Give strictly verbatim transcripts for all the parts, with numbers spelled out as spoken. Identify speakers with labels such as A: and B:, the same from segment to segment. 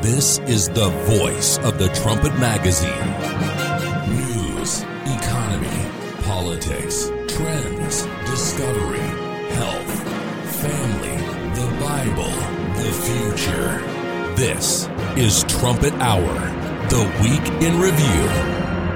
A: This is the voice of the Trumpet Magazine. News, economy, politics, trends, discovery, health, family, the Bible, the future. This is Trumpet Hour, the Week in Review.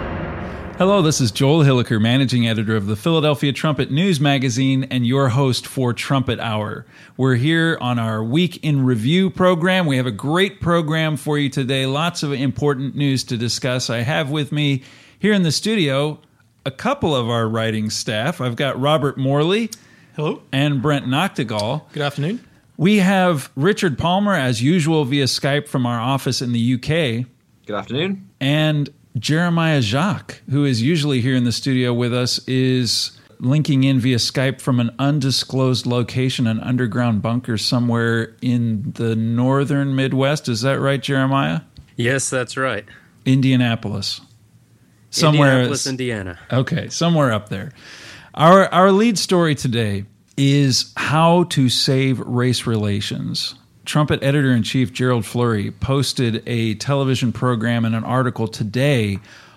B: Hello, this is Joel Hilliker, managing editor of the Philadelphia Trumpet News Magazine and your host for Trumpet Hour. We're here on our Week in Review program. We have a great program for you today, lots of important news to discuss. I have with me here in the studio a couple of our writing staff. I've got Robert Morley.
C: Hello.
B: And Brent Noctegal.
C: Good afternoon.
B: We have Richard Palmer, as usual, via Skype from our office in the U K.
D: Good afternoon.
B: And Jeremiah Jacques, who is usually here in the studio with us, is linking in via Skype from an undisclosed location, an underground bunker somewhere in the northern Midwest. Is that right, Jeremiah?
E: Yes, that's right.
B: Indianapolis. Somewhere,
E: Indianapolis, Indiana.
B: Okay, somewhere up there. Our, our lead story today is how to save race relations. Trumpet editor-in-chief Gerald Flurry posted a television program and an article today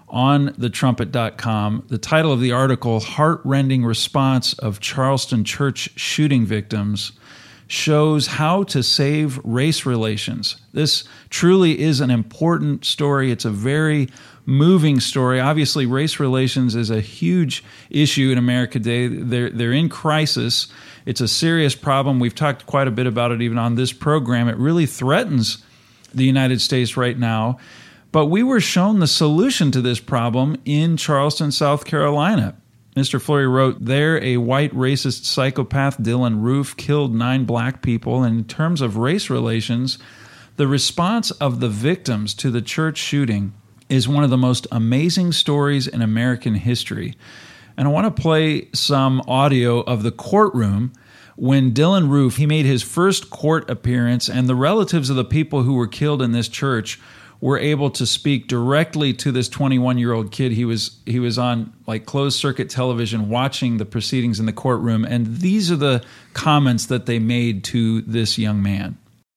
B: on the trumpet dot com. The title of the article, Heart-Rending Response of Charleston Church Shooting Victims, shows how to save race relations. This truly is an important story. It's a very moving story. Obviously, race relations is a huge issue in America today. They're, they're in crisis. It's a serious problem. We've talked quite a bit about it even on this program. It really threatens the United States right now. But we were shown the solution to this problem in Charleston, South Carolina. Mister Flurry wrote, there a white racist psychopath, Dylan Roof, killed nine black people. And in terms of race relations, the response of the victims to the church shooting is one of the most amazing stories in American history. And I want to play some audio of the courtroom when Dylan Roof, he made his first court appearance, and the relatives of the people who were killed in this church were able to speak directly to this twenty-one-year-old kid. He was he was on like closed circuit television watching the proceedings in the courtroom, and these are the comments that they made to this young man.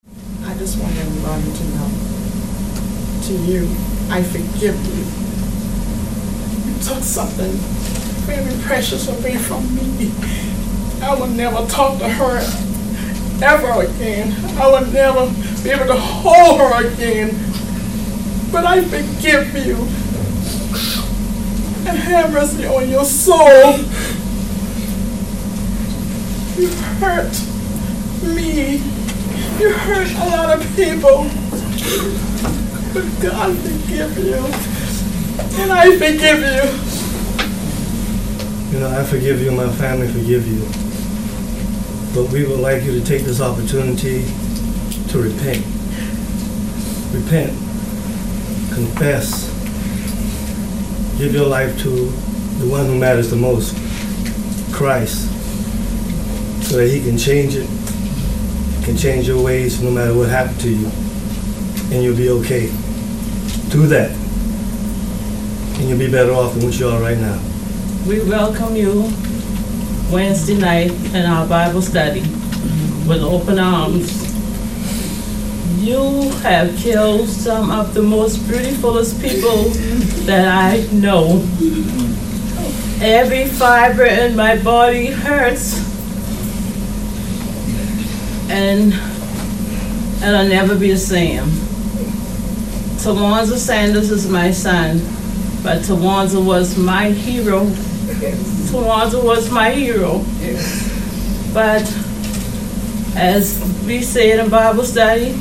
F: I just want everybody to know, to you, I forgive you. You took something very precious away from me. I will never talk to her ever again. I will never be able to hold her again. But I forgive you. And have mercy on your soul. You hurt me. You hurt a lot of people. But God forgive you. And I forgive you.
G: You know, I forgive you and my family forgive you. But we would like you to take this opportunity to repent. Repent. Confess. Give your life to the one who matters the most, Christ, so that he can change it, can change your ways no matter what happened to you, and you'll be okay. Do that, and you'll be better off than what you are right now.
H: We welcome you Wednesday night in our Bible study with open arms. You have killed some of the most beautifulest people that I know. Every fiber in my body hurts, and and I'll never be the same. Tawanza Sanders is my son, but Tawanza was my hero. Tawanza was my hero. But as we said in Bible study,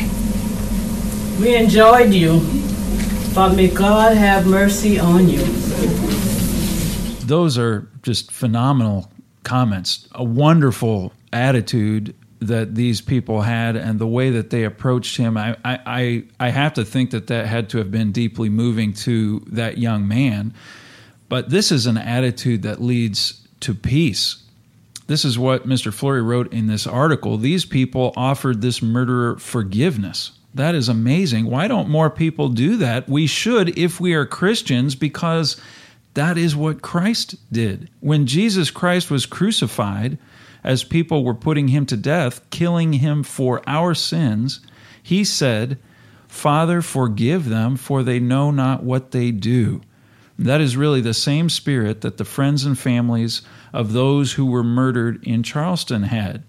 H: we enjoyed you, but may God have mercy on you.
B: Those are just phenomenal comments. A wonderful attitude that these people had and the way that they approached him. I, I, I have to think that that had to have been deeply moving to that young man. But this is an attitude that leads to peace. This is what Mister Flurry wrote in this article. These people offered this murderer forgiveness. That is amazing. Why don't more people do that? We should if we are Christians, because that is what Christ did. When Jesus Christ was crucified, as people were putting him to death, killing him for our sins, he said, Father, forgive them, for they know not what they do. That is really the same spirit that the friends and families of those who were murdered in Charleston had.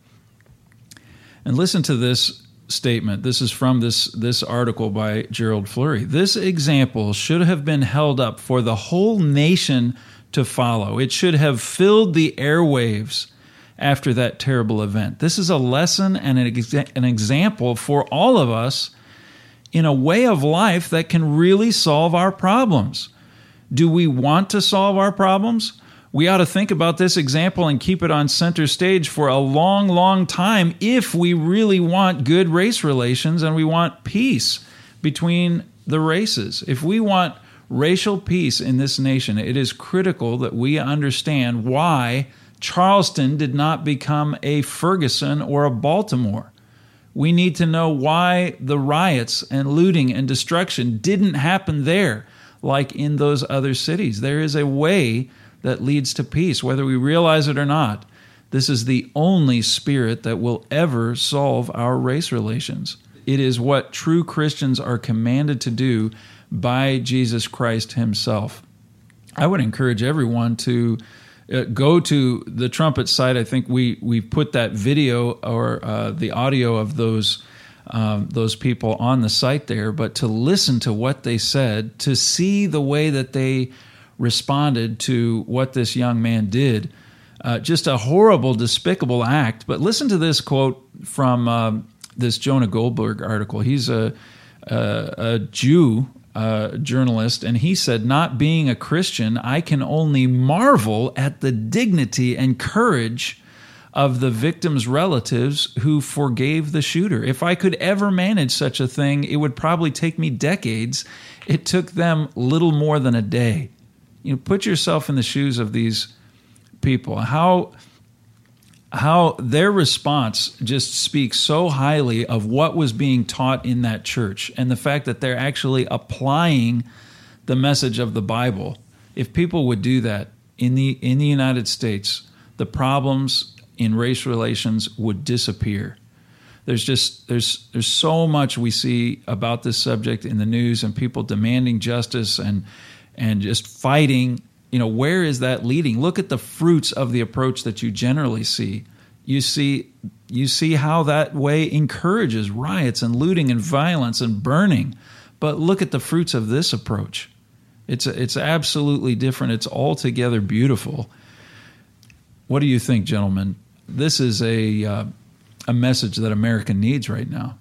B: And listen to this statement. This is from this, this article by Gerald Flurry. This example should have been held up for the whole nation to follow. It should have filled the airwaves after that terrible event. This is a lesson and an, exa- an example for all of us in a way of life that can really solve our problems. Do we want to solve our problems? We ought to think about this example and keep it on center stage for a long, long time if we really want good race relations and we want peace between the races. If we want racial peace in this nation, it is critical that we understand why Charleston did not become a Ferguson or a Baltimore. We need to know why the riots and looting and destruction didn't happen there like in those other cities. There is a way that leads to peace, whether we realize it or not. This is the only spirit that will ever solve our race relations. It is what true Christians are commanded to do by Jesus Christ himself. I would encourage everyone to uh, go to the Trumpet site. I think we we put that video or uh, the audio of those um, those people on the site there, but to listen to what they said, to see the way that they responded to what this young man did. Uh, just a horrible, despicable act. But listen to this quote from um, this Jonah Goldberg article. He's a, a, a Jew uh, journalist, and he said, "Not being a Christian, I can only marvel at the dignity and courage of the victim's relatives who forgave the shooter. If I could ever manage such a thing, it would probably take me decades. It took them little more than a day." You know, put yourself in the shoes of these people. How how their response just speaks so highly of what was being taught in that church and the fact that they're actually applying the message of the Bible. If people would do that in the in the United States, the problems in race relations would disappear. There's just there's there's so much we see about this subject in the news and people demanding justice and and just fighting. You know, where is that leading? Look at the fruits of the approach that you generally see. You see you see how that way encourages riots and looting and violence and burning. But look at the fruits of this approach. It's it's absolutely different. It's altogether beautiful. What do you think, gentlemen? This is a uh, a message that America needs right now.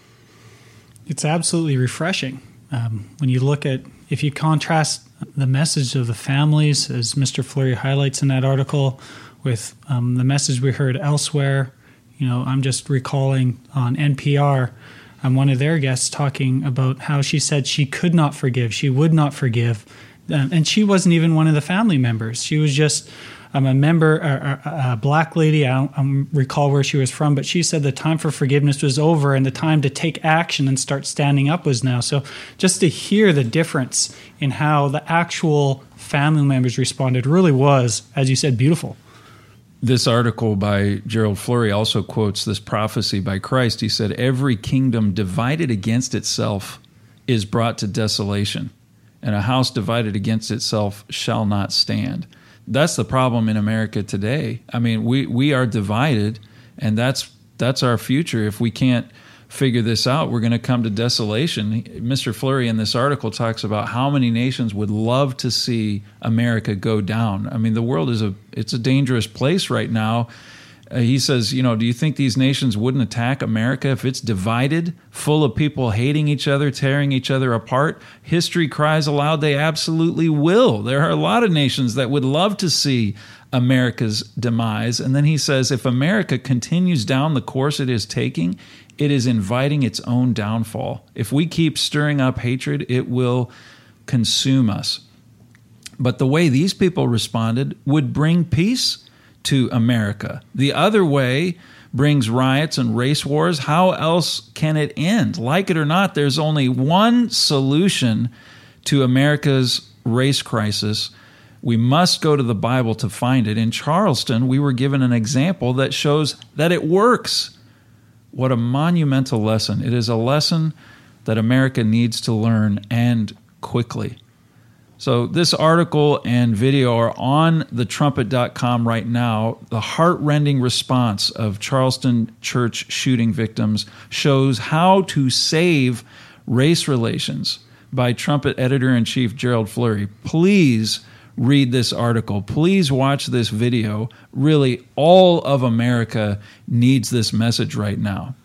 C: It's absolutely refreshing. Um, when you look at, if you contrast the message of the families, as Mister Flurry highlights in that article, with um, the message we heard elsewhere, you know, I'm just recalling on N P R, um, one of their guests talking about how she said she could not forgive, she would not forgive, um, and she wasn't even one of the family members. She was just um, a member, a, a, a black lady. I don't, I don't recall where she was from, but she said the time for forgiveness was over and the time to take action and start standing up was now. So just to hear the difference in how the actual family members responded really was, as you said, beautiful.
B: This article by Gerald Flurry also quotes this prophecy by Christ. He said, "Every kingdom divided against itself is brought to desolation, and a house divided against itself shall not stand." That's the problem in America today. I mean, we, we are divided, and that's that's our future. If we can't figure this out, we're going to come to desolation. Mister Flurry in this article talks about how many nations would love to see America go down. I mean, the world is a it's a dangerous place right now. Uh, he says, you know, do you think these nations wouldn't attack America if it's divided, full of people hating each other, tearing each other apart? History cries aloud they absolutely will. There are a lot of nations that would love to see America's demise. And then he says, if America continues down the course it is taking, it is inviting its own downfall. If we keep stirring up hatred, it will consume us. But the way these people responded would bring peace to America. The other way brings riots and race wars. How else can it end? Like it or not, there's only one solution to America's race crisis. We must go to the Bible to find it. In Charleston, we were given an example that shows that it works. What a monumental lesson. It is a lesson that America needs to learn, and quickly. So this article and video are on the trumpet dot com right now. The heart-rending response of Charleston church shooting victims shows how to save race relations by Trumpet editor-in-chief Gerald Flurry. Please read this article. Please watch this video. Really, all of America needs this message right now.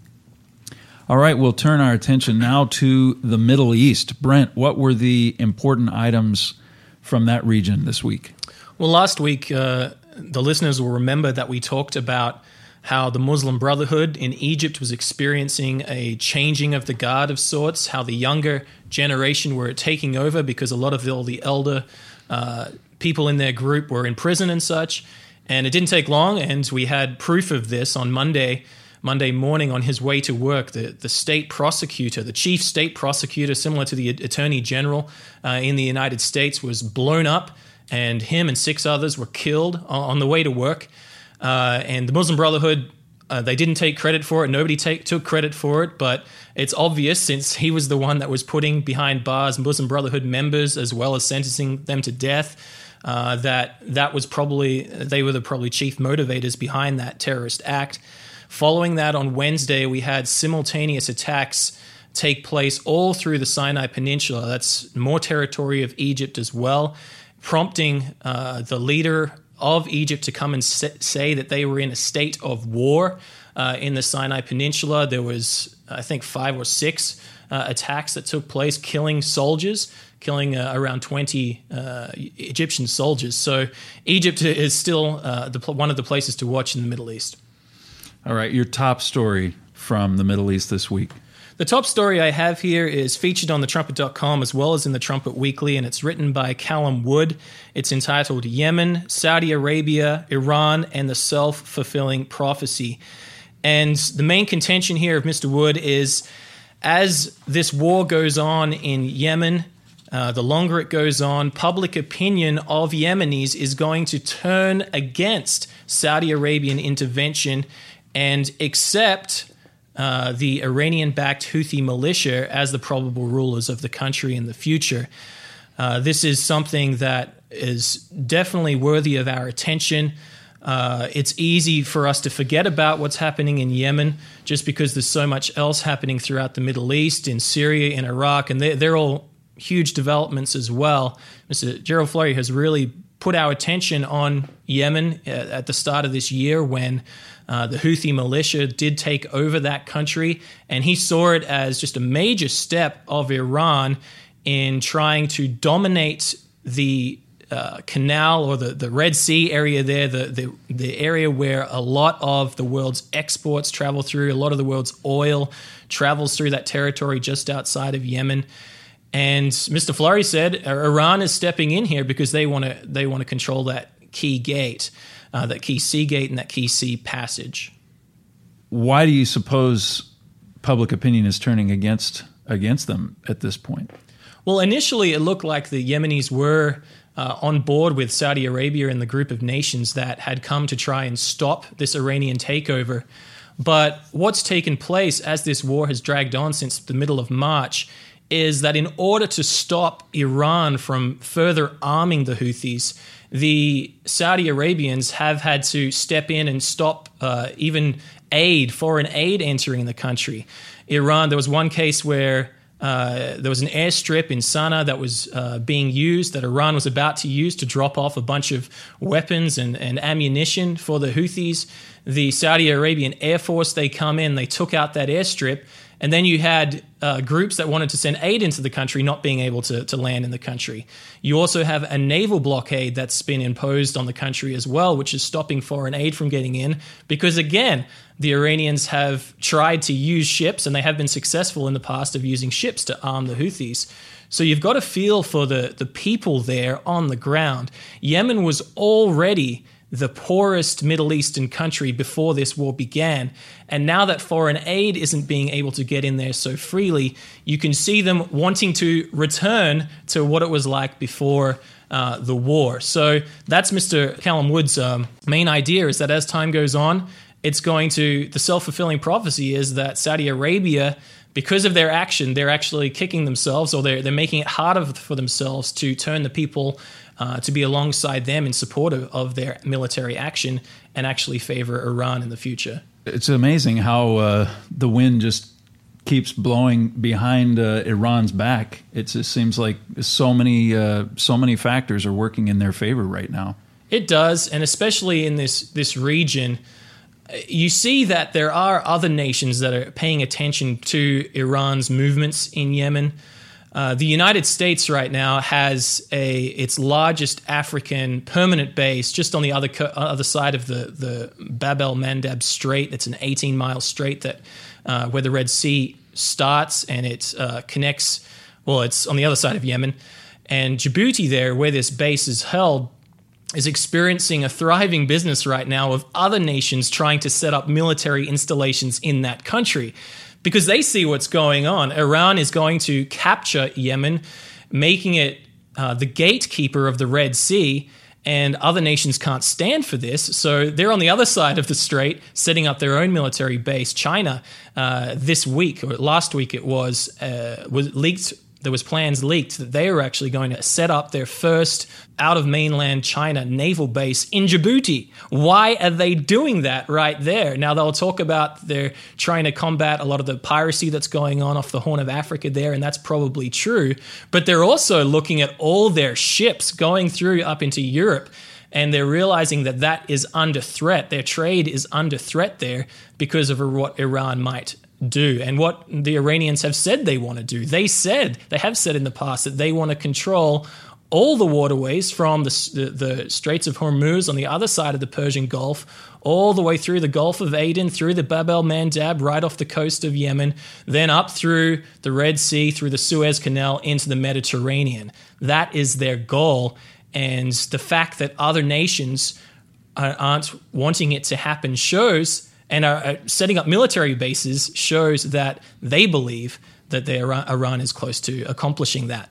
B: All right, we'll turn our attention now to the Middle East. Brent, what were the important items from that region this week?
D: Well, last week, uh, the listeners will remember that we talked about how the Muslim Brotherhood in Egypt was experiencing a changing of the guard of sorts, how the younger generation were taking over because a lot of the, all the elder uh, people in their group were in prison and such. And it didn't take long, and we had proof of this on Monday Monday morning on his way to work. The, the state prosecutor, the chief state prosecutor, similar to the attorney general uh, in the United States, was blown up, and him and six others were killed on, on the way to work. Uh, and the Muslim Brotherhood, uh, they didn't take credit for it. Nobody take, took credit for it, but it's obvious since he was the one that was putting behind bars Muslim Brotherhood members as well as sentencing them to death, uh, that that was probably, they were the probably chief motivators behind that terrorist act. Following that, on Wednesday, we had simultaneous attacks take place all through the Sinai Peninsula. That's more territory of Egypt as well, prompting uh, the leader of Egypt to come and say that they were in a state of war uh, in the Sinai Peninsula. There was, I think, five or six uh, attacks that took place, killing soldiers, killing uh, around twenty uh, Egyptian soldiers. So Egypt is still uh, the, one of the places to watch in the Middle East.
B: All right, your top story from the Middle East this week.
D: The top story I have here is featured on the trumpet dot com as well as in the Trumpet Weekly, and it's written by Callum Wood. It's entitled Yemen, Saudi Arabia, Iran, and the Self-Fulfilling Prophecy. And the main contention here of Mister Wood is, as this war goes on in Yemen, uh, the longer it goes on, public opinion of Yemenis is going to turn against Saudi Arabian intervention and accept uh, the Iranian-backed Houthi militia as the probable rulers of the country in the future. Uh, this is something that is definitely worthy of our attention. Uh, it's easy for us to forget about what's happening in Yemen just because there's so much else happening throughout the Middle East, in Syria, in Iraq, and they're, they're all huge developments as well. Mister Gerald Flurry has really put our attention on Yemen at the start of this year when Uh, the Houthi militia did take over that country, and he saw it as just a major step of Iran in trying to dominate the uh, canal or the, the Red Sea area there, the, the, the area where a lot of the world's exports travel through, a lot of the world's oil travels through that territory just outside of Yemen. And Mister Flurry said Iran is stepping in here because they want to they want to control that key gate. Uh, that key sea gate and that key sea passage.
B: Why do you suppose public opinion is turning against against them at this point?
D: Well, initially it looked like the Yemenis were uh, on board with Saudi Arabia and the group of nations that had come to try and stop this Iranian takeover. But what's taken place as this war has dragged on since the middle of March is that in order to stop Iran from further arming the Houthis, the Saudi Arabians have had to step in and stop uh, even aid, foreign aid entering the country. Iran, there was one case where uh, there was an airstrip in Sana'a that was uh, being used, that Iran was about to use to drop off a bunch of weapons and, and ammunition for the Houthis. The Saudi Arabian Air Force, they come in, they took out that airstrip, and then you had uh, groups that wanted to send aid into the country not being able to, to land in the country. You also have a naval blockade that's been imposed on the country as well, which is stopping foreign aid from getting in because, again, the Iranians have tried to use ships, and they have been successful in the past of using ships to arm the Houthis. So you've got to feel for the, the people there on the ground. Yemen was already the poorest Middle Eastern country before this war began. And now that foreign aid isn't being able to get in there so freely, you can see them wanting to return to what it was like before uh, the war. So that's Mister Callum Wood's um, main idea, is that as time goes on, it's going to, the self-fulfilling prophecy is that Saudi Arabia because of their action, they're actually kicking themselves, or they're, they're making it harder for themselves to turn the people uh, to be alongside them in support of, of their military action and actually favor Iran in the future.
B: It's amazing how uh, the wind just keeps blowing behind uh, Iran's back. It just seems like so many uh, so many factors are working in their favor right now.
D: It does, and especially in this this region, you see that there are other nations that are paying attention to Iran's movements in Yemen. Uh, the United States right now has a its largest African permanent base just on the other co- other side of the the Bab el-Mandeb Strait. It's an eighteen mile strait that uh, where the Red Sea starts, and it uh, connects. Well, it's on the other side of Yemen, and Djibouti, there where this base is held, is experiencing a thriving business right now of other nations trying to set up military installations in that country, because they see what's going on. Iran is going to capture Yemen, making it uh, the gatekeeper of the Red Sea, and other nations can't stand for this. So they're on the other side of the strait, setting up their own military base. China, uh, this week, or last week it was, uh, was leaked. There was plans leaked that they were actually going to set up their first out of mainland China naval base in Djibouti. Why are they doing that right there? Now, they'll talk about they're trying to combat a lot of the piracy that's going on off the Horn of Africa there, and that's probably true. But they're also looking at all their ships going through up into Europe, and they're realizing that that is under threat. Their trade is under threat there because of what Iran might do and what the Iranians have said they want to do. They said, they have said in the past that they want to control all the waterways from the, the, the Straits of Hormuz on the other side of the Persian Gulf, all the way through the Gulf of Aden, through the Bab el-Mandab, right off the coast of Yemen, then up through the Red Sea, through the Suez Canal, into the Mediterranean. That is their goal. And the fact that other nations aren't wanting it to happen shows, and are setting up military bases, shows that they believe that Iran is close to accomplishing that.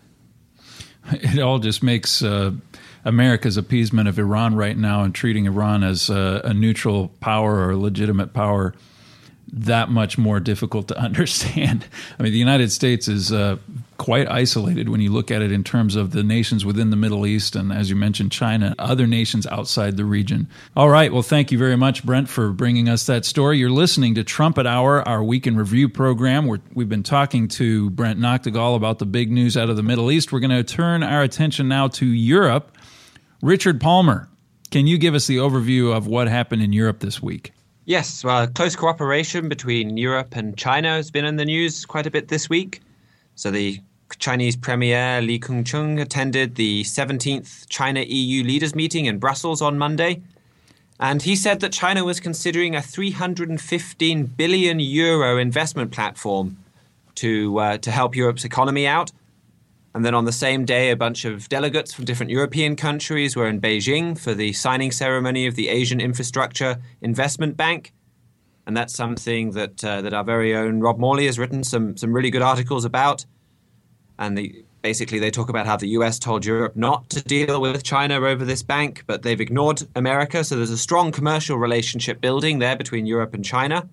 B: It all just makes uh, America's appeasement of Iran right now and treating Iran as a, a neutral power or a legitimate power that much more difficult to understand. I mean, the United States is uh, quite isolated when you look at it in terms of the nations within the Middle East and, as you mentioned, China, other nations outside the region. All right. Well, thank you very much, Brent, for bringing us that story. You're listening to Trumpet Hour, our Week in Review program, where we've been talking to Brent Noctegal about the big news out of the Middle East. We're going to turn our attention now to Europe. Richard Palmer, can you give us the overview of what happened in Europe this week?
I: Yes, well, close cooperation between Europe and China has been in the news quite a bit this week. So the Chinese Premier Li Keqiang attended the seventeenth China-E U leaders meeting in Brussels on Monday. And he said that China was considering a three hundred fifteen billion euro investment platform to uh, to help Europe's economy out. And then on the same day, a bunch of delegates from different European countries were in Beijing for the signing ceremony of the Asian Infrastructure Investment Bank. And that's something that uh, that our very own Rob Morley has written some some really good articles about. And the, basically they talk about how the U S told Europe not to deal with China over this bank, but they've ignored America. So there's a strong commercial relationship building there between Europe and China.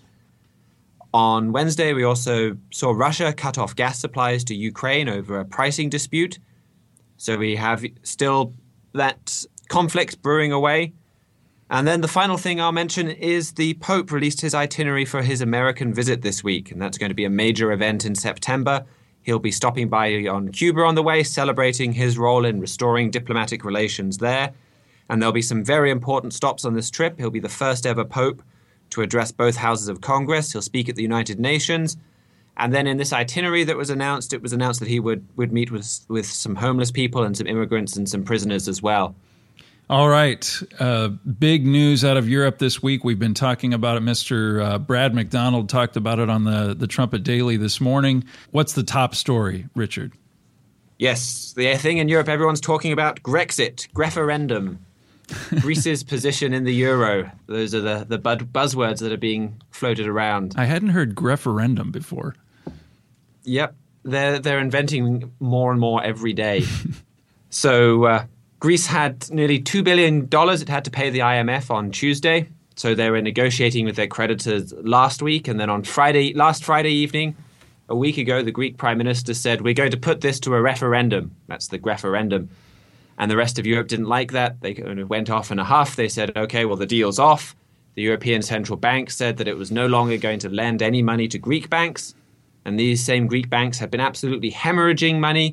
I: On Wednesday, we also saw Russia cut off gas supplies to Ukraine over a pricing dispute. So we have still that conflict brewing away. And then the final thing I'll mention is the Pope released his itinerary for his American visit this week. And that's going to be a major event in September. He'll be stopping by on Cuba on the way, celebrating his role in restoring diplomatic relations there. And there'll be some very important stops on this trip. He'll be the first ever Pope to address both houses of Congress. He'll speak at the United Nations. And then in this itinerary that was announced, it was announced that he would, would meet with, with some homeless people and some immigrants and some prisoners as well.
B: All right. Uh, big news out of Europe this week. We've been talking about it. Mister Uh, Brad McDonald talked about it on the, the Trumpet Daily this morning. What's the top story, Richard?
I: Yes, the thing in Europe everyone's talking about, Grexit, referendum. Greece's position in the euro. Those are the, the bud- buzzwords that are being floated around.
B: I hadn't heard referendum before.
I: Yep. They're, they're inventing more and more every day. so uh, Greece had nearly two billion dollars it had to pay the I M F on Tuesday. So they were negotiating with their creditors last week. And then on Friday, last Friday evening, a week ago, the Greek Prime Minister said, we're going to put this to a referendum. That's the referendum. And the rest of Europe didn't like that. They kind of went off in a huff. They said, okay, well, the deal's off. The European Central Bank said that it was no longer going to lend any money to Greek banks. And these same Greek banks have been absolutely hemorrhaging money.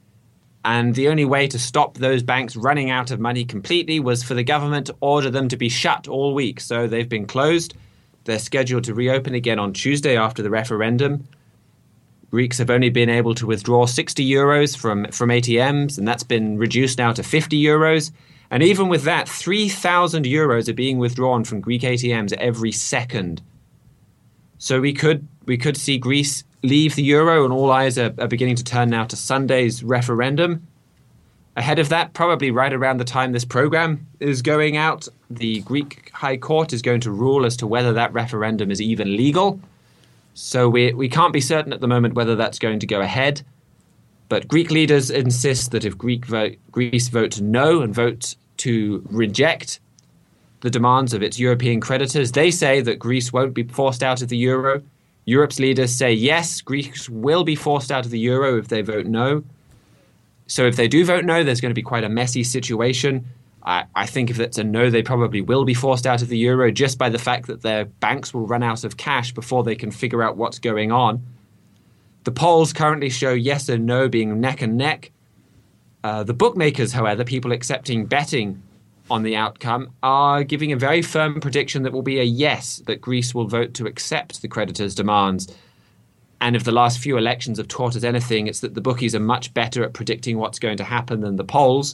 I: And the only way to stop those banks running out of money completely was for the government to order them to be shut all week. So they've been closed. They're scheduled to reopen again on Tuesday after the referendum. Greeks have only been able to withdraw sixty euros from, from A T Ms, and that's been reduced now to fifty euros. And even with that, three thousand euros are being withdrawn from Greek A T Ms every second. So we could we could see Greece leave the euro, and all eyes are, are beginning to turn now to Sunday's referendum. Ahead of that, probably right around the time this program is going out, the Greek High Court is going to rule as to whether that referendum is even legal. So we we can't be certain at the moment whether that's going to go ahead. But Greek leaders insist that if Greek vote, Greece vote no and vote to reject the demands of its European creditors, they say that Greece won't be forced out of the euro. Europe's leaders say yes, Greece will be forced out of the euro if they vote no. So if they do vote no, there's going to be quite a messy situation. I, I think if it's a no, they probably will be forced out of the euro just by the fact that their banks will run out of cash before they can figure out what's going on. The polls currently show yes and no being neck and neck. Uh, the bookmakers, however, people accepting betting on the outcome, are giving a very firm prediction that will be a yes, that Greece will vote to accept the creditors' demands. And if the last few elections have taught us anything, it's that the bookies are much better at predicting what's going to happen than the polls.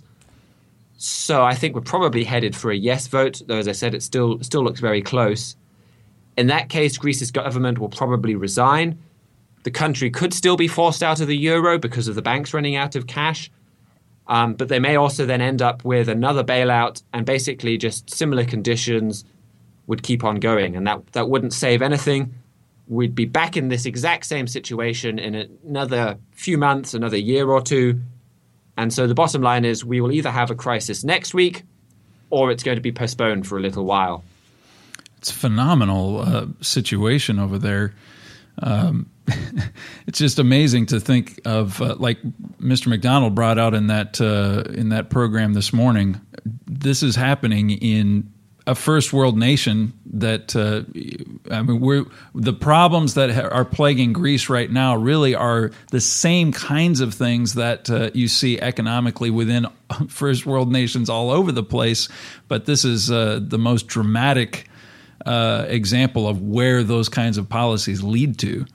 I: So I think we're probably headed for a yes vote, though, as I said, it still still looks very close. In that case, Greece's government will probably resign. The country could still be forced out of the euro because of the banks running out of cash. Um, but they may also then end up with another bailout, and basically just similar conditions would keep on going. And that, that wouldn't save anything. We'd be back in this exact same situation in another few months, another year or two. And so the bottom line is we will either have a crisis next week or it's going to be postponed for a little while.
B: It's a phenomenal uh, situation over there. Um, it's just amazing to think of, uh, like Mister McDonald brought out in that uh, in that program this morning. This is happening in a first world nation that uh, I mean, we're the problems that ha- are plaguing Greece right now really are the same kinds of things that uh, you see economically within first world nations all over the place. But this is uh, the most dramatic uh, example of where those kinds of policies lead to.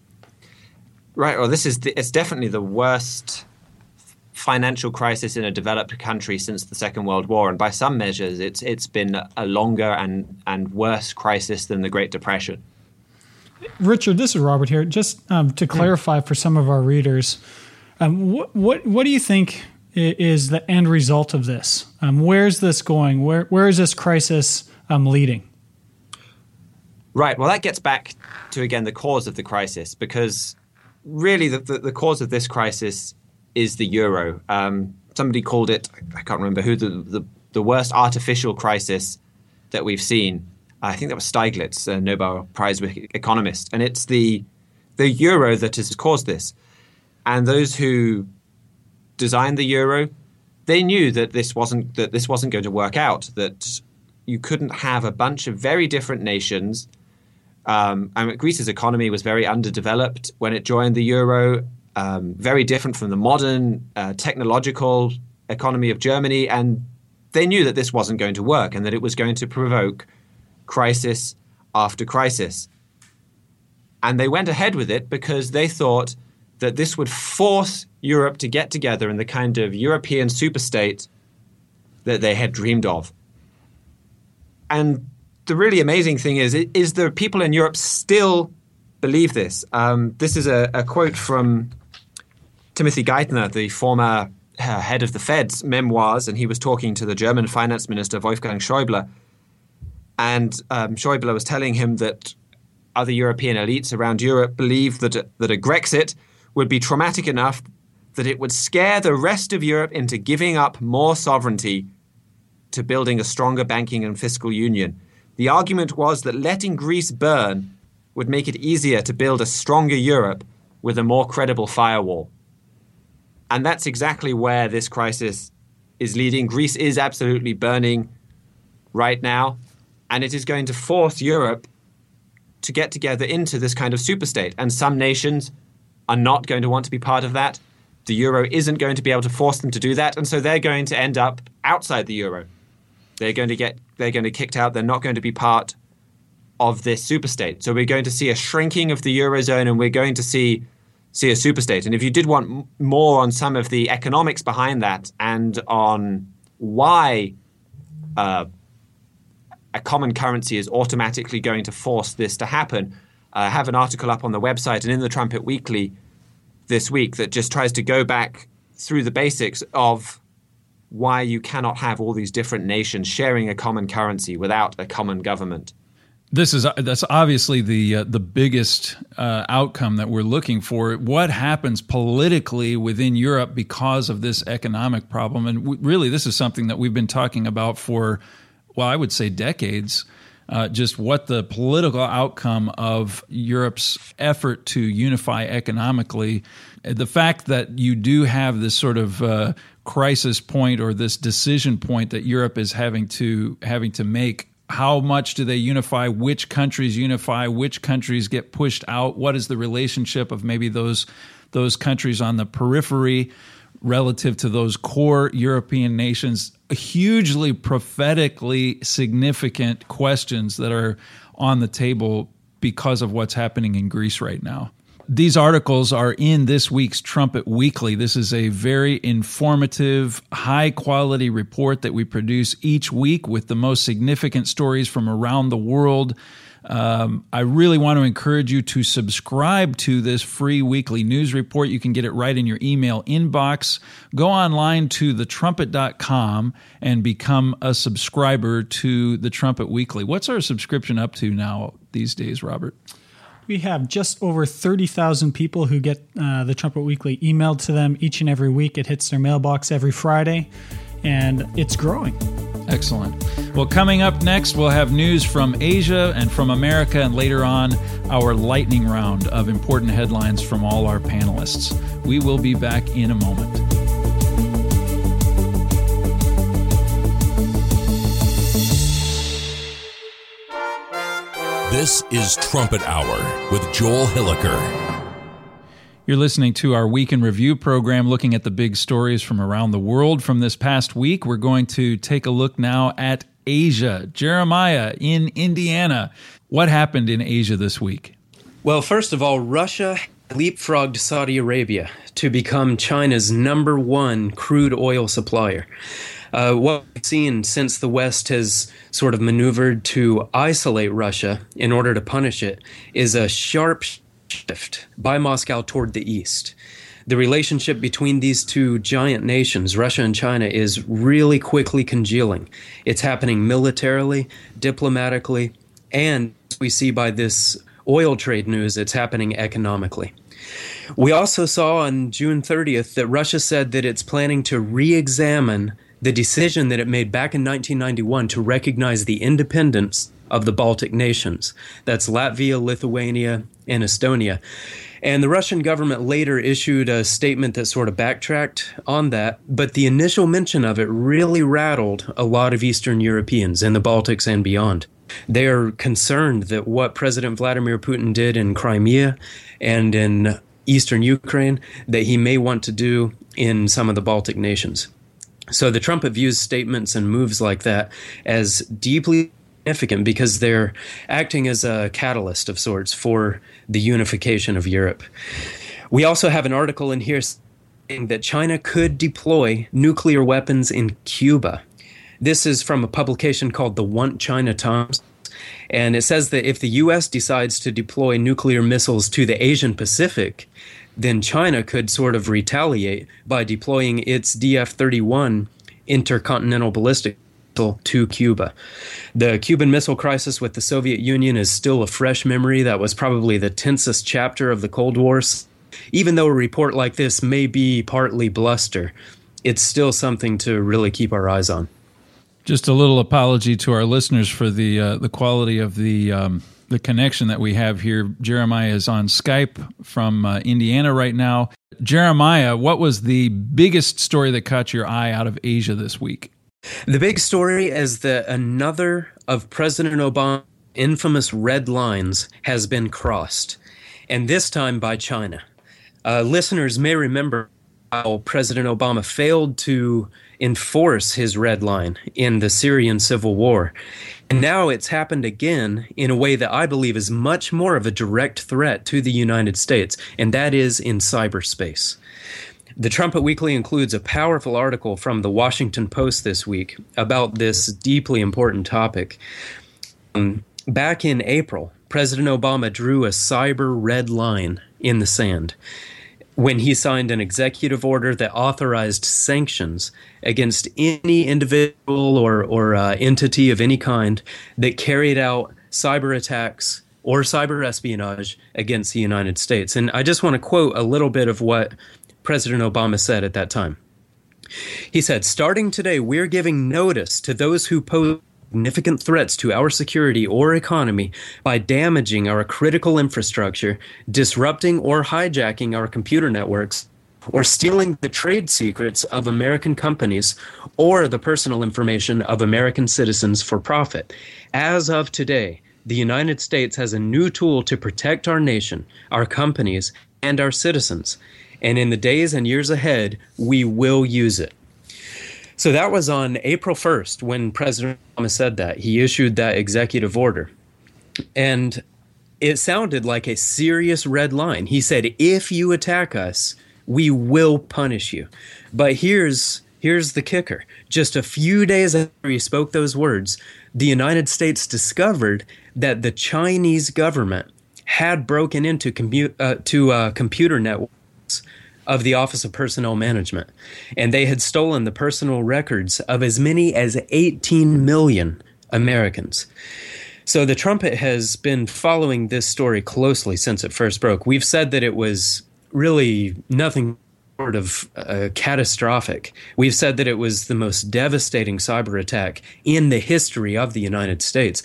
I: Right. Well, this is the, it's definitely the worst financial crisis in a developed country since the Second World War, and by some measures, it's it's been a longer and and worse crisis than the Great Depression.
C: Richard, this is Robert here. Just um, to clarify for some of our readers, um, what what what do you think is the end result of this? Um, where's this going? Where where is this crisis um, leading?
I: Right. Well, that gets back to again the cause of the crisis, because really the the, the cause of this crisis is the euro. Um, somebody called it, I can't remember who, the, the, the worst artificial crisis that we've seen. I think that was Stiglitz, a Nobel Prize economist. And it's the the euro that has caused this. And those who designed the euro, they knew that this wasn't that this wasn't going to work out, that you couldn't have a bunch of very different nations. Um, I mean, Greece's economy was very underdeveloped when it joined the euro. Um, very different from the modern uh, technological economy of Germany, and they knew that this wasn't going to work and that it was going to provoke crisis after crisis. And they went ahead with it because they thought that this would force Europe to get together in the kind of European superstate that they had dreamed of. And the really amazing thing is, is there people in Europe still believe this. Um, this is a, a quote from Timothy Geithner, the former uh, head of the Fed's memoirs, and he was talking to the German finance minister Wolfgang Schäuble. And um, Schäuble was telling him that other European elites around Europe believe that a, that a Grexit would be traumatic enough that it would scare the rest of Europe into giving up more sovereignty to building a stronger banking and fiscal union. The argument was that letting Greece burn would make it easier to build a stronger Europe, with a more credible firewall. And that's exactly where this crisis is leading. Greece is absolutely burning right now, and it is going to force Europe to get together into this kind of superstate. And some nations are not going to want to be part of that. The euro isn't going to be able to force them to do that, and so they're going to end up outside the euro. They're going to get they're going to get kicked out. They're not going to be part of this superstate. So we're going to see a shrinking of the eurozone, and we're going to see see a superstate. And if you did want m- more on some of the economics behind that and on why uh, a common currency is automatically going to force this to happen, I have an article up on the website and in the Trumpet Weekly this week that just tries to go back through the basics of why you cannot have all these different nations sharing a common currency without a common government.
B: This is that's obviously the uh, the biggest uh, outcome that we're looking for. What happens politically within Europe because of this economic problem? And w- really, this is something that we've been talking about for, well, I would say decades. Uh, just what the political outcome of Europe's effort to unify economically. The fact that you do have this sort of uh, crisis point or this decision point that Europe is having to having to make. How much do they unify? Which countries unify? Which countries get pushed out? What is the relationship of maybe those those countries on the periphery relative to those core European nations? Hugely prophetically significant questions that are on the table because of what's happening in Greece right now. These articles are in this week's Trumpet Weekly. This is a very informative, high-quality report that we produce each week with the most significant stories from around the world. Um, I really want to encourage you to subscribe to this free weekly news report. You can get it right in your email inbox. Go online to the trumpet dot com and become a subscriber to the Trumpet Weekly. What's our subscription up to now these days, Robert?
C: We have just over thirty thousand people who get uh, the Trumpet Weekly emailed to them each and every week. It hits their mailbox every Friday, and it's growing.
B: Excellent. Well, coming up next, we'll have news from Asia and from America, and later on, our lightning round of important headlines from all our panelists. We will be back in a moment.
A: This is Trumpet Hour with Joel Hilliker.
B: You're listening to our Week in Review program, looking at the big stories from around the world from this past week. We're going to take a look now at Asia. Jeremiah in Indiana. What happened in Asia this week?
E: Well, first of all, Russia leapfrogged Saudi Arabia to become China's number one crude oil supplier. Uh, what we've seen since the West has sort of maneuvered to isolate Russia in order to punish it is a sharp shift by Moscow toward the east. The relationship between these two giant nations, Russia and China, is really quickly congealing. It's happening militarily, diplomatically, and as we see by this oil trade news, it's happening economically. We also saw on June thirtieth that Russia said that it's planning to re-examine the decision that it made back in nineteen ninety-one to recognize the independence of the Baltic nations. That's Latvia, Lithuania, and Estonia. And the Russian government later issued a statement that sort of backtracked on that, but the initial mention of it really rattled a lot of Eastern Europeans in the Baltics and beyond. They are concerned that what President Vladimir Putin did in Crimea and in eastern Ukraine, that he may want to do in some of the Baltic nations. So the Trumpet views statements and moves like that as deeply significant because they're acting as a catalyst of sorts for the unification of Europe. We also have an article in here saying that China could deploy nuclear weapons in Cuba. This is from a publication called the Want China Times, and it says that if the U S decides to deploy nuclear missiles to the Asian Pacific, then China could sort of retaliate by deploying its D F thirty-one intercontinental ballistic missile to Cuba. The Cuban Missile Crisis with the Soviet Union is still a fresh memory. That was probably the tensest chapter of the Cold War. Even though a report like this may be partly bluster, it's still something to really keep our eyes on.
B: Just a little apology to our listeners for the uh, the quality of the um, the connection that we have here. Jeremiah is on Skype from uh, Indiana right now. Jeremiah, what was the biggest story that caught your eye out of Asia this week?
E: The big story is that another of President Obama's infamous red lines has been crossed, and this time by China. Uh, listeners may remember how President Obama failed to enforce his red line in the Syrian civil war. And now it's happened again in a way that I believe is much more of a direct threat to the United States, and that is in cyberspace. The Trumpet Weekly includes a powerful article from the Washington Post this week about this deeply important topic. Um, back in April, President Obama drew a cyber red line in the sand when he signed an executive order that authorized sanctions against any individual or, or uh, entity of any kind that carried out cyber attacks or cyber espionage against the United States. And I just want to quote a little bit of what President Obama said at that time. He said, "Starting today, we're giving notice to those who pose significant threats to our security or economy by damaging our critical infrastructure, disrupting or hijacking our computer networks, or stealing the trade secrets of American companies or the personal information of American citizens for profit. As of today, the United States has a new tool to protect our nation, our companies, and our citizens. And in the days and years ahead, we will use it." So that was on April first when President Obama said that. He issued that executive order. And it sounded like a serious red line. He said, if you attack us, we will punish you. But here's here's the kicker. Just a few days after he spoke those words, the United States discovered that the Chinese government had broken into commu- uh, to uh, computer networks of the Office of Personnel Management, and they had stolen the personal records of as many as eighteen million Americans. So the Trumpet has been following this story closely since it first broke. We've said that it was really nothing short of uh, catastrophic. We've said that it was the most devastating cyber attack in the history of the United States.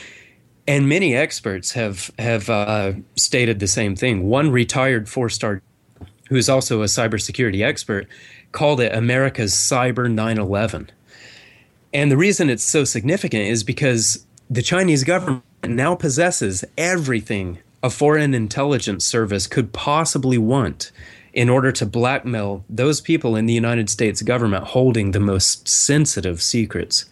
E: And many experts have, have uh, stated the same thing. One retired four-star who is also a cybersecurity expert, called it America's Cyber nine eleven. And the reason it's so significant is because the Chinese government now possesses everything a foreign intelligence service could possibly want in order to blackmail those people in the United States government holding the most sensitive secrets.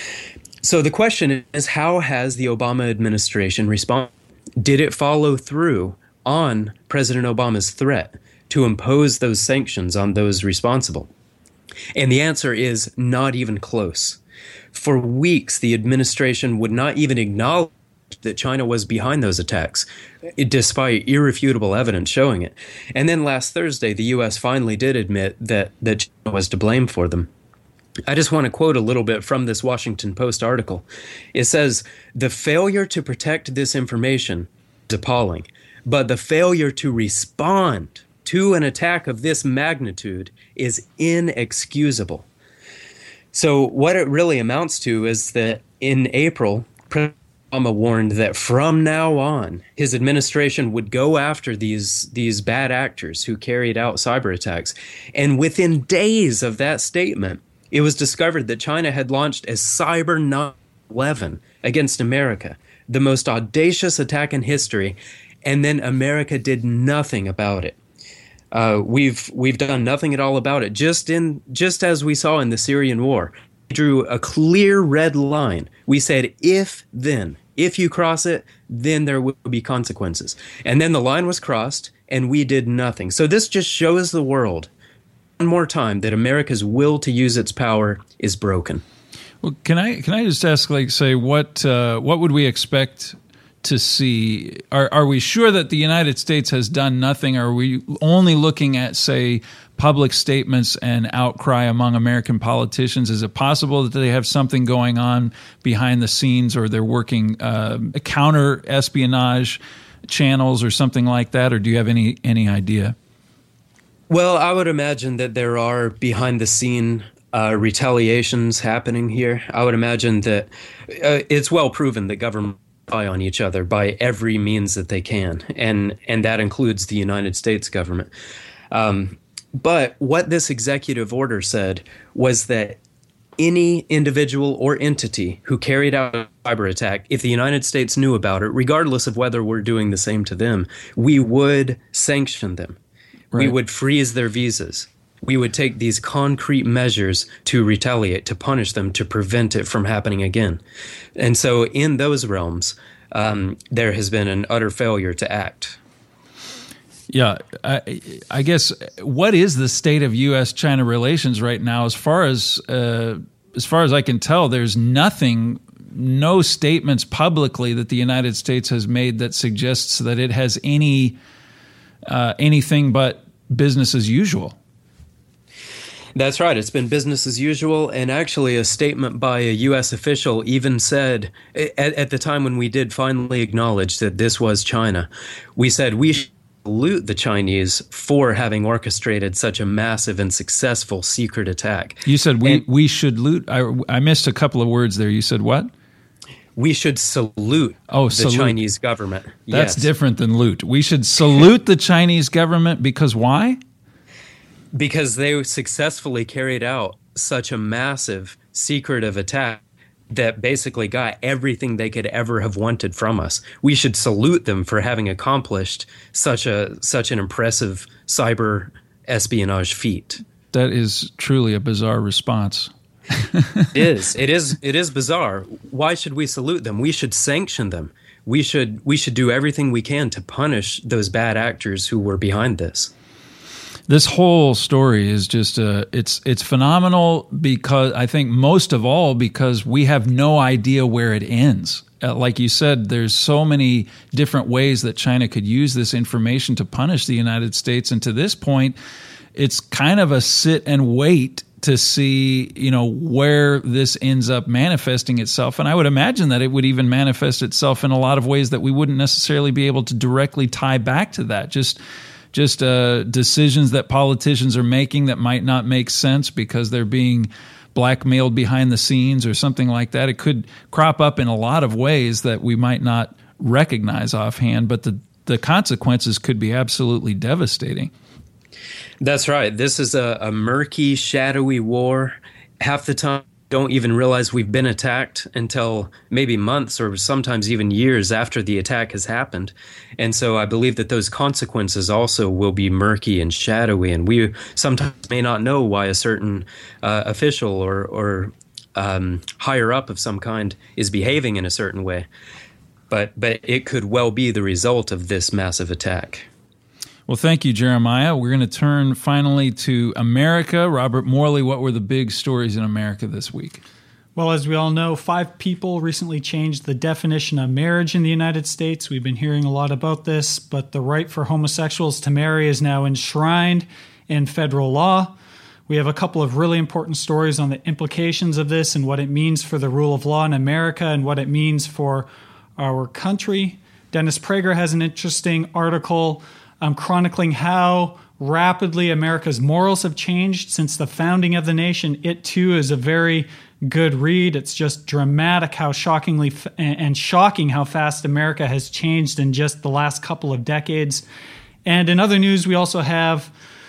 E: So the question is, how has the Obama administration responded? Did it follow through on President Obama's threat to impose those sanctions on those responsible? And the answer is not even close. For weeks, the administration would not even acknowledge that China was behind those attacks, despite irrefutable evidence showing it. And then last Thursday, the U S finally did admit that, that China was to blame for them. I just want to quote a little bit from this Washington Post article. It says, "The failure to protect this information is appalling, but the failure to respond to an attack of this magnitude is inexcusable." So what it really amounts to is that in April, President Obama warned that from now on, his administration would go after these, these bad actors who carried out cyber attacks. And within days of that statement, it was discovered that China had launched a Cyber nine eleven against America, the most audacious attack in history, and then America did nothing about it. Uh, we've we've done nothing at all about it. Just in just as we saw in the Syrian war, we drew a clear red line. We said, if then, if you cross it, then there will be consequences. And then the line was crossed, and we did nothing. So this just shows the world one more time that America's will to use its power is broken.
B: Well, can I can I just ask, like, say, what uh, what would we expect to see? Are are we sure that the United States has done nothing? Are we only looking at, say, public statements and outcry among American politicians? Is it possible that they have something going on behind the scenes, or they're working uh, counter espionage channels or something like that? Or do you have any any idea?
E: Well, I would imagine that there are behind the scene uh, retaliations happening here. I would imagine that uh, it's well proven that government spy on each other by every means that they can, and and that includes the United States government. Um, but what this executive order said was that any individual or entity who carried out a cyber attack, if the United States knew about it, regardless of whether we're doing the same to them, we would sanction them. Right. We would freeze their visas. We would take these concrete measures to retaliate, to punish them, to prevent it from happening again. And so in those realms, um, there has been an utter failure to act.
B: Yeah, I, I guess what is the state of U S China relations right now? As far as uh, as far as I can tell, there's nothing, no statements publicly that the United States has made that suggests that it has any uh, anything but business as usual.
E: That's right. It's been business as usual. And actually, a statement by a U S official even said, at, at the time when we did finally acknowledge that this was China, we said we should salute the Chinese for having orchestrated such a massive and successful secret attack.
B: You said we,
E: and
B: we should loot. I, I missed a couple of words there. You said what?
E: We should salute
B: oh,
E: the
B: salute.
E: Chinese government.
B: That's
E: yes.
B: different than loot. We should salute the Chinese government because why?
E: Because they successfully carried out such a massive secretive attack that basically got everything they could ever have wanted from us. We should salute them for having accomplished such a such an impressive cyber espionage feat.
B: That is truly a bizarre response.
E: It is. It is. It is bizarre. Why should we salute them? We should sanction them. We should. We should do everything we can to punish those bad actors who were behind this.
B: This whole story is just uh, it's it's phenomenal because I think most of all because we have no idea where it ends. Uh, like you said, there's so many different ways that China could use this information to punish the United States, and to this point, it's kind of a sit and wait to see, you know, where this ends up manifesting itself. And I would imagine that it would even manifest itself in a lot of ways that we wouldn't necessarily be able to directly tie back to that. Just just uh, decisions that politicians are making that might not make sense because they're being blackmailed behind the scenes or something like that. It could crop up in a lot of ways that we might not recognize offhand, but the, the consequences could be absolutely devastating.
E: That's right. This is a, a murky, shadowy war. Half the time, don't even realize we've been attacked until maybe months or sometimes even years after the attack has happened. And so I believe that those consequences also will be murky and shadowy, and we sometimes may not know why a certain uh, official or, or um, higher up of some kind is behaving in a certain way. But, but it could well be the result of this massive attack.
B: Well, thank you, Jeremiah. We're going to turn finally to America. Robert Morley, what were the big stories in America this week?
C: Well, as we all know, five people recently changed the definition of marriage in the United States. We've been hearing a lot about this, but the right for homosexuals to marry is now enshrined in federal law. We have a couple of really important stories on the implications of this and what it means for the rule of law in America and what it means for our country. Dennis Prager has an interesting article um, chronicling how rapidly America's morals have changed since the founding of the nation. It, too, is a very good read. It's just dramatic how shockingly f- and shocking how fast America has changed in just the last couple of decades. And in other news, we also have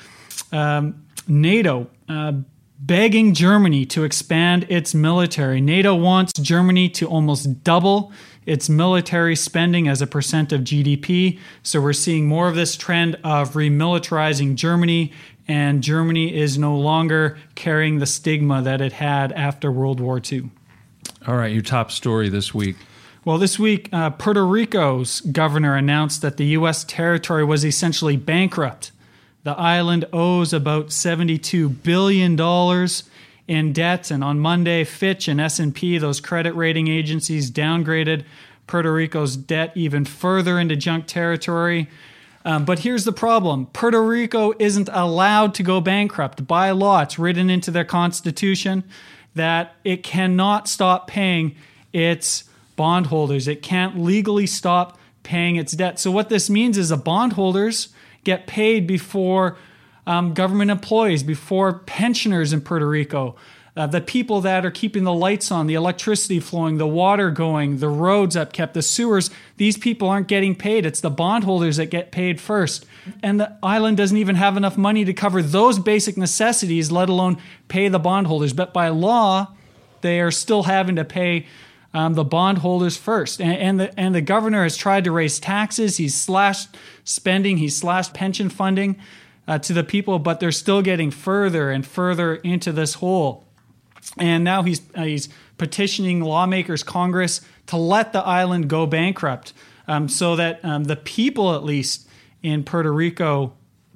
C: um, NATO uh, begging Germany to expand its military. NATO wants Germany to almost double its military spending as a percent of G D P. So we're seeing more of this trend of remilitarizing Germany, and Germany is no longer carrying the stigma that it had after World War Two.
B: All right, your top story this week.
C: Well, this week, uh, Puerto Rico's governor announced that the U S territory was essentially bankrupt. The island owes about seventy-two billion dollars in debt, and on Monday, Fitch and S and P, those credit rating agencies, downgraded Puerto Rico's debt even further into junk territory. Um, but here's the problem. Puerto Rico isn't allowed to go bankrupt. By law, it's written into their constitution that it cannot stop paying its bondholders. It can't legally stop paying its debt. So what this means is the bondholders get paid before um, government employees, before pensioners in Puerto Rico. Uh, the people that are keeping the lights on, the electricity flowing, the water going, the roads upkept, the sewers, these people aren't getting paid. It's the bondholders that get paid first. And the island doesn't even have enough money to cover those basic necessities, let alone pay the bondholders. But by law, they are still having to pay um, the bondholders first. And, and, the, and the governor has tried to raise taxes. He's slashed spending. He's slashed pension funding uh, to the people, but they're still getting further and further into this hole. And now he's uh, he's petitioning lawmakers, Congress, to let the island go bankrupt, um, so that um, the people, at least in Puerto Rico,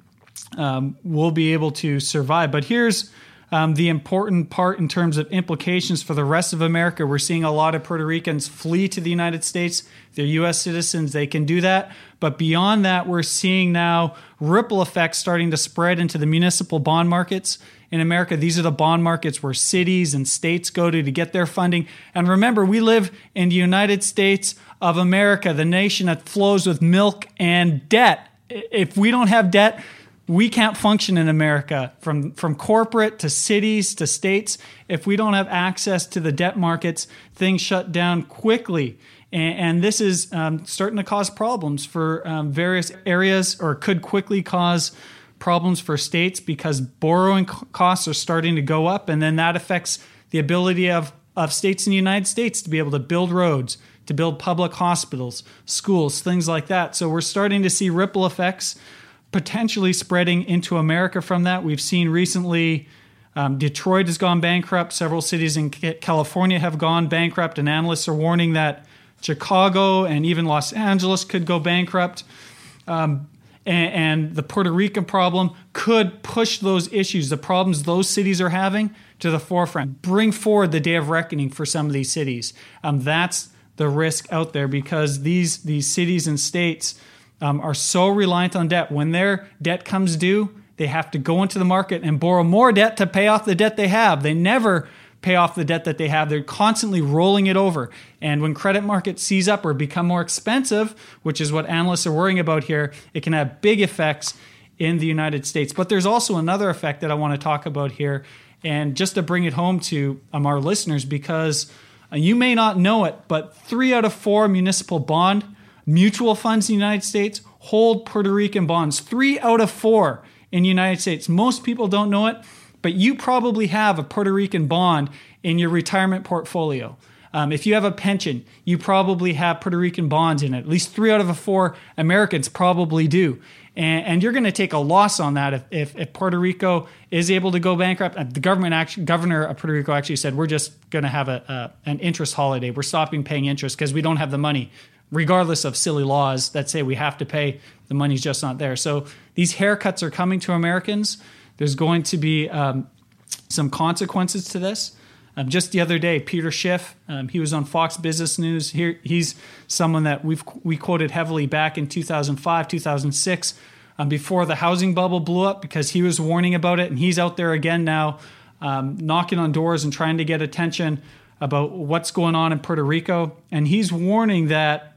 C: um, will be able to survive. But here's um, the important part in terms of implications for the rest of America. We're seeing a lot of Puerto Ricans flee to the United States. They're U S citizens. They can do that. But beyond that, we're seeing now ripple effects starting to spread into the municipal bond markets in America. These are the bond markets where cities and states go to to get their funding. And remember, we live in the United States of America, the nation that flows with milk and debt. If we don't have debt, we can't function in America, from, from corporate to cities to states. If we don't have access to the debt markets, things shut down quickly. And, and this is um, starting to cause problems for um, various areas, or could quickly cause problems for states, because borrowing costs are starting to go up, and then that affects the ability of, of states in the United States to be able to build roads, to build public hospitals, schools, things like that. So we're starting to see ripple effects potentially spreading into America from that. We've seen recently um, Detroit has gone bankrupt. Several cities in California have gone bankrupt, and analysts are warning that Chicago and even Los Angeles could go bankrupt. Um, And, and the Puerto Rican problem could push those issues, the problems those cities are having, to the forefront. Bring forward the day of reckoning for some of these cities. Um, that's the risk out there, because these these cities and states um, are so reliant on debt. When their debt comes due, they have to go into the market and borrow more debt to pay off the debt they have. They never pay off the debt that they have. They're constantly rolling it over. And when credit markets seize up or become more expensive, which is what analysts are worrying about here, it can have big effects in the United States. But there's also another effect that I want to talk about here, and just to bring it home to um, our listeners, because uh, you may not know it, but three out of four municipal bond mutual funds in the United States hold Puerto Rican bonds. Three out of four in the United States. Most people don't know it, but you probably have a Puerto Rican bond in your retirement portfolio. Um, if you have a pension, you probably have Puerto Rican bonds in it. At least three out of the four Americans probably do. And, and you're going to take a loss on that if, if, if Puerto Rico is able to go bankrupt. The government actually, governor of Puerto Rico actually said, we're just going to have a, a an interest holiday. We're stopping paying interest because we don't have the money, regardless of silly laws that say we have to pay. The money's just not there. So these haircuts are coming to Americans. There's going to be um, some consequences to this. Um, just the other day, Peter Schiff, um, he was on Fox Business News. Here, he's someone that we've we quoted heavily back in two thousand five, two thousand six, um, before the housing bubble blew up, because he was warning about it. And he's out there again now, um, knocking on doors and trying to get attention about what's going on in Puerto Rico. And he's warning that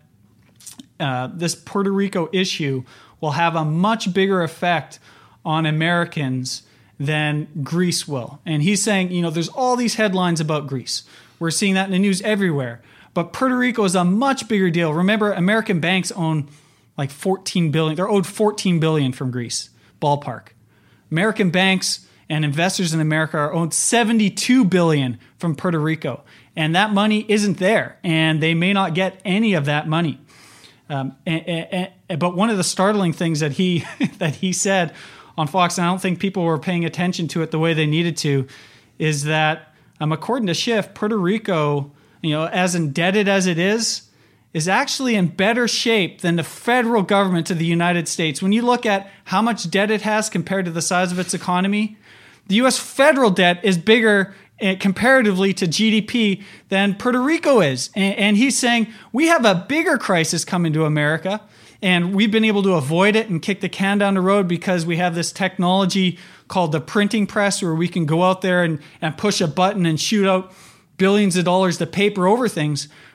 C: uh, this Puerto Rico issue will have a much bigger effect on Americans than Greece will. And he's saying, you know, there's all these headlines about Greece. We're seeing that in the news everywhere. But Puerto Rico is a much bigger deal. Remember, American banks own like fourteen billion dollars. They're owed fourteen billion dollars from Greece, ballpark. American banks and investors in America are owed seventy-two billion dollars from Puerto Rico. And that money isn't there. And they may not get any of that money. Um, and, and, and, but one of the startling things that he that he said on Fox, and I don't think people were paying attention to it the way they needed to, is that um, according to Schiff, Puerto Rico, you know, as indebted as it is, is actually in better shape than the federal government of the United States. When you look at how much debt it has compared to the size of its economy, the U S federal debt is bigger uh, comparatively to G D P than Puerto Rico is. And, and he's saying we have a bigger crisis coming to America. And we've been able to avoid it and kick the can down the road because we have this technology called the printing press, where we can go out there and, and push a button and shoot out billions of dollars to paper over things.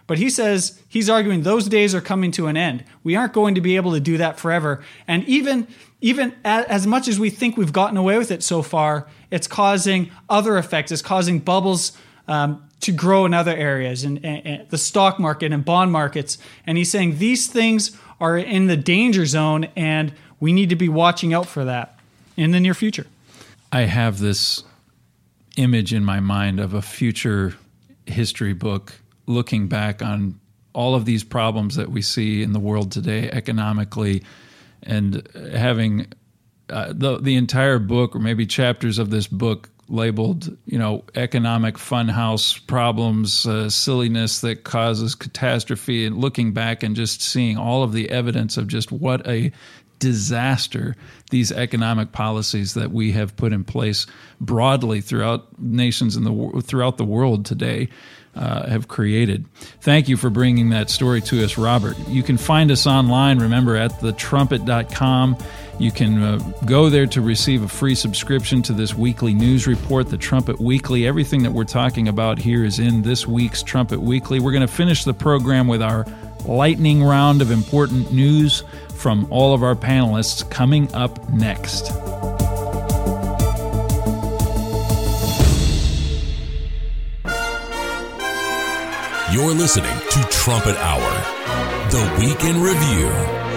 C: But he says, he's arguing those days are coming to an end. We aren't going to be able to do that forever. And even, even as much as we think we've gotten away with it so far, it's causing other effects. It's causing bubbles um, to grow in other areas, and, and, and the stock market and bond markets. And he's saying these things are in the danger zone, and we need to be watching out for that in the near future.
B: I have this image in my mind of a future history book looking back on all of these problems that we see in the world today economically, and having uh, the the entire book, or maybe chapters of this book, labeled, you know, economic funhouse problems, uh, silliness that causes catastrophe, and looking back and just seeing all of the evidence of just what a disaster these economic policies that we have put in place broadly throughout nations in the throughout the world today uh, have created. Thank you for bringing that story to us, Robert. You can find us online, remember, at the trumpet dot com. You can uh, go there to receive a free subscription to this weekly news report, the Trumpet Weekly. Everything that we're talking about here is in this week's Trumpet Weekly. We're going to finish the program with our lightning round of important news from all of our panelists coming up next.
A: You're listening to Trumpet Hour, the Week in Review.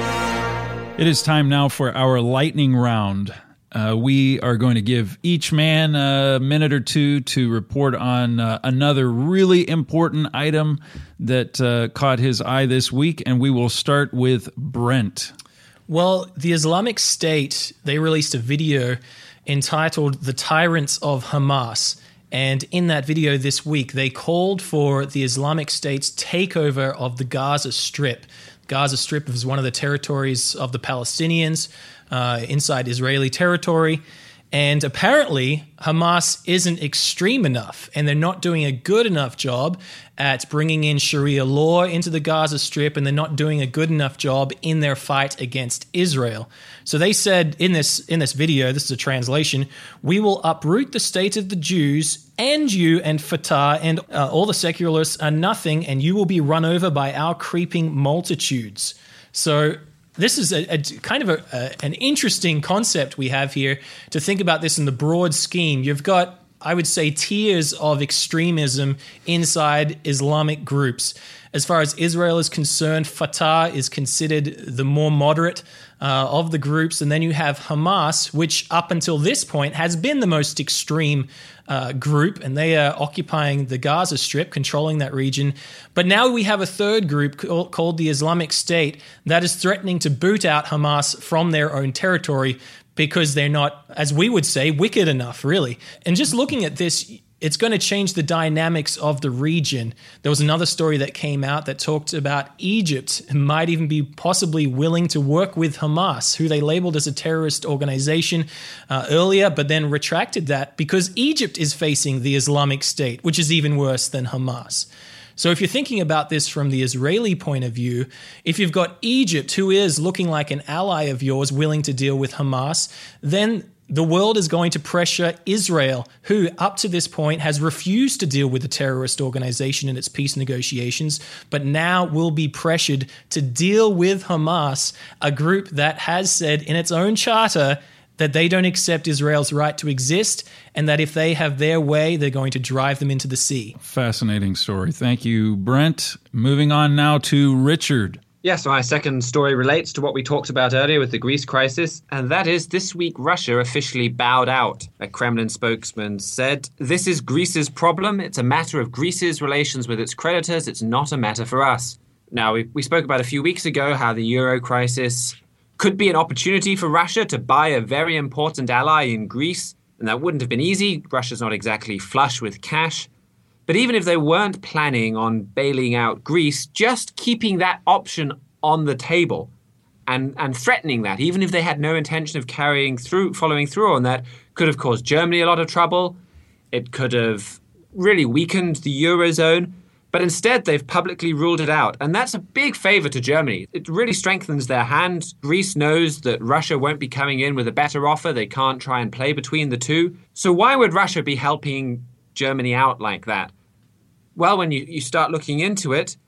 B: It is time now for our lightning round. Uh, we are going to give each man a minute or two to report on uh, another really important item that uh, caught his eye this week, and we will start with Brent.
D: Well, the Islamic State, they released a video entitled The Tyrants of Hamas. And in that video this week, they called for the Islamic State's takeover of the Gaza Strip. Gaza Strip is one of the territories of the Palestinians uh, inside Israeli territory. And apparently, Hamas isn't extreme enough, and they're not doing a good enough job at bringing in Sharia law into the Gaza Strip, and they're not doing a good enough job in their fight against Israel. So they said in this in this video, this is a translation, "We will uproot the state of the Jews, and you and Fatah and uh, all the secularists are nothing, and you will be run over by our creeping multitudes." So this is a, a kind of a, a, an interesting concept we have here to think about this in the broad scheme. You've got, I would say, tiers of extremism inside Islamic groups. As far as Israel is concerned, Fatah is considered the more moderate uh, of the groups. And then you have Hamas, which up until this point has been the most extreme uh, group. And they are occupying the Gaza Strip, controlling that region. But now we have a third group called, called the Islamic State that is threatening to boot out Hamas from their own territory because they're not, as we would say, wicked enough, really. And just looking at this, it's going to change the dynamics of the region. There was another story that came out that talked about Egypt might even be possibly willing to work with Hamas, who they labeled as a terrorist organization uh, earlier, but then retracted that because Egypt is facing the Islamic State, which is even worse than Hamas. So if you're thinking about this from the Israeli point of view, if you've got Egypt, who is looking like an ally of yours, willing to deal with Hamas, then the world is going to pressure Israel, who up to this point has refused to deal with the terrorist organization in its peace negotiations, but now will be pressured to deal with Hamas, a group that has said in its own charter that they don't accept Israel's right to exist, and that if they have their way, they're going to drive them into the sea.
B: Fascinating story. Thank you, Brent. Moving on now to Richard.
I: Yeah, so my second story relates to what we talked about earlier with the Greece crisis, and that is this week Russia officially bowed out. A Kremlin spokesman said, "This is Greece's problem. It's a matter of Greece's relations with its creditors. It's not a matter for us." Now, we, we spoke about a few weeks ago how the euro crisis could be an opportunity for Russia to buy a very important ally in Greece, and that wouldn't have been easy. Russia's not exactly flush with cash. But even if they weren't planning on bailing out Greece, just keeping that option on the table and, and threatening that, even if they had no intention of carrying through, following through on that, could have caused Germany a lot of trouble. It could have really weakened the Eurozone. But instead, they've publicly ruled it out. And that's a big favor to Germany. It really strengthens their hand. Greece knows that Russia won't be coming in with a better offer. They can't try and play between the two. So why would Russia be helping Germany out like that? Well, when you, you start looking into it,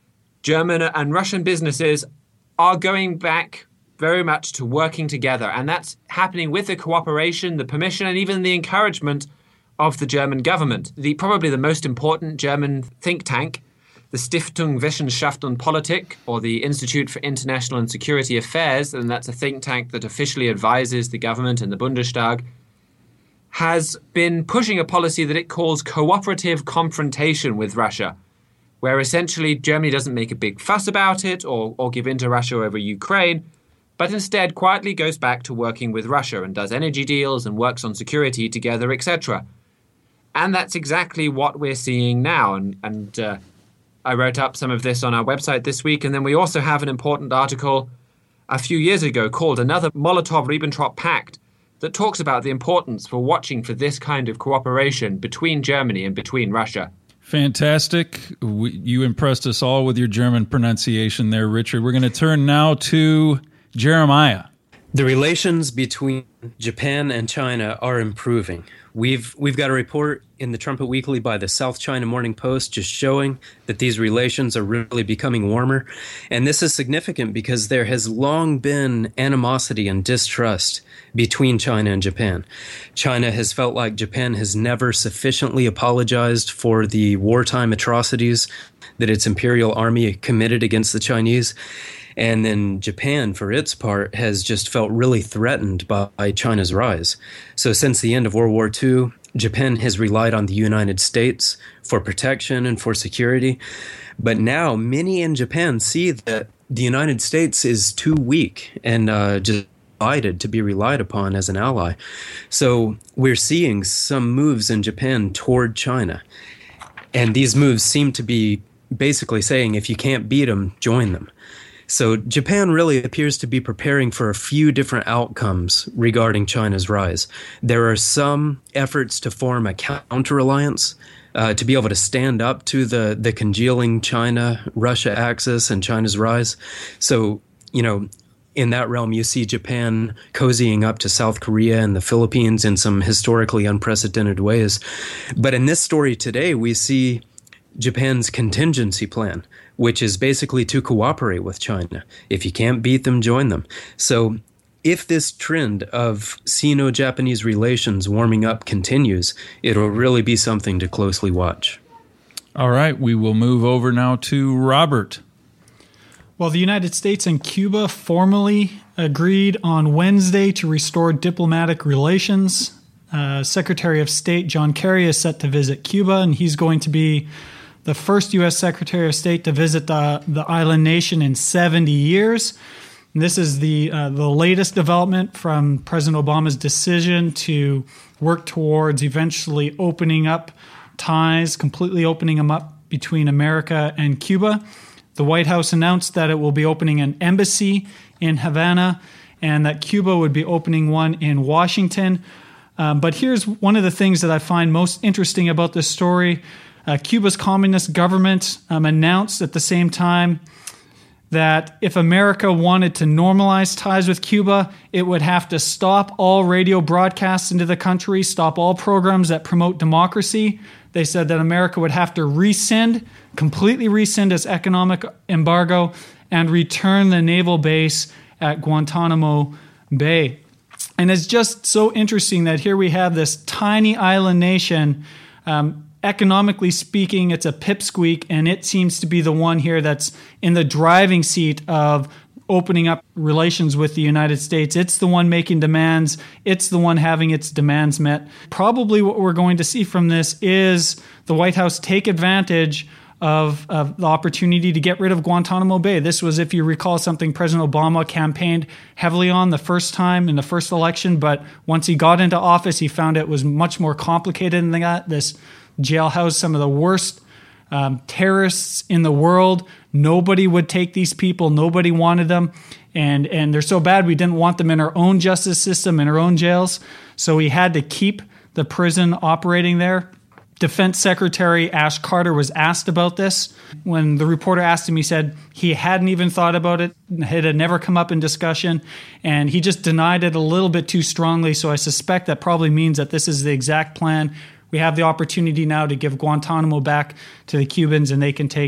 I: German and Russian businesses are going back very much to working together. And that's happening with the cooperation, the permission, and even the encouragement of the German government. The probably the most important German think tank, the Stiftung Wissenschaft und Politik, or the Institute for International and Security Affairs, and that's a think tank that officially advises the government and the Bundestag, has been pushing a policy that it calls cooperative confrontation with Russia, where essentially Germany doesn't make a big fuss about it or, or give in to Russia over Ukraine, but instead quietly goes back to working with Russia and does energy deals and works on security together, et cetera. And that's exactly what we're seeing now. And, and uh, I wrote up some of this on our website this week. And then we also have an important article a few years ago called Another Molotov-Ribbentrop Pact that talks about the importance for watching for this kind of cooperation between Germany and between Russia.
B: Fantastic. We, you impressed us all with your German pronunciation there, Richard. We're going to turn now to Jeremiah.
E: The relations between Japan and China are improving. We've we've got a report in the Trumpet Weekly by the South China Morning Post just showing that these relations are really becoming warmer. And this is significant because there has long been animosity and distrust between China and Japan. China has felt like Japan has never sufficiently apologized for the wartime atrocities that its imperial army committed against the Chinese. And then Japan, for its part, has just felt really threatened by China's rise. So since the end of World War Two, Japan has relied on the United States for protection and for security. But now many in Japan see that the United States is too weak and uh, just divided to be relied upon as an ally. So we're seeing some moves in Japan toward China. And these moves seem to be basically saying, if you can't beat them, join them. So Japan really appears to be preparing for a few different outcomes regarding China's rise. There are some efforts to form a counter-alliance uh, to be able to stand up to the, the congealing China-Russia axis and China's rise. So, you know, in that realm, you see Japan cozying up to South Korea and the Philippines in some historically unprecedented ways. But in this story today, we see Japan's contingency plan, which is basically to cooperate with China. If you can't beat them, join them. So if this trend of Sino-Japanese relations warming up continues, it'll really be something to closely watch.
B: All right, we will move over now to Robert.
C: Well, the United States and Cuba formally agreed on Wednesday to restore diplomatic relations. Uh, Secretary of State John Kerry is set to visit Cuba, and he's going to be the first U S Secretary of State to visit the, the island nation in seventy years. And this is the uh, the latest development from President Obama's decision to work towards eventually opening up ties, completely opening them up between America and Cuba. The White House announced that it will be opening an embassy in Havana and that Cuba would be opening one in Washington. Um, but here's one of the things that I find most interesting about this story. Uh, Cuba's communist government um, announced at the same time that if America wanted to normalize ties with Cuba, it would have to stop all radio broadcasts into the country, stop all programs that promote democracy. They said that America would have to rescind, completely rescind its economic embargo and return the naval base at Guantanamo Bay. And it's just so interesting that here we have this tiny island nation. Um, economically speaking, it's a pipsqueak, and it seems to be the one here that's in the driving seat of opening up relations with the United States. It's the one making demands. It's the one having its demands met. Probably what we're going to see from this is the White House take advantage of, of the opportunity to get rid of Guantanamo Bay. This was, if you recall, something President Obama campaigned heavily on the first time in the first election, but once he got into office, he found it was much more complicated than that. This jailhouse some of the worst um, terrorists in the world. Nobody would take these people. Nobody wanted them. And, and they're so bad we didn't want them in our own justice system, in our own jails. So we had to keep the prison operating there. Defense Secretary Ash Carter was asked about this. When the reporter asked him, he said he hadn't even thought about it. It had never come up in discussion. And he just denied it a little bit too strongly. So I suspect that probably means that this is the exact plan. We have the opportunity now to give Guantanamo back to the Cubans, and they can take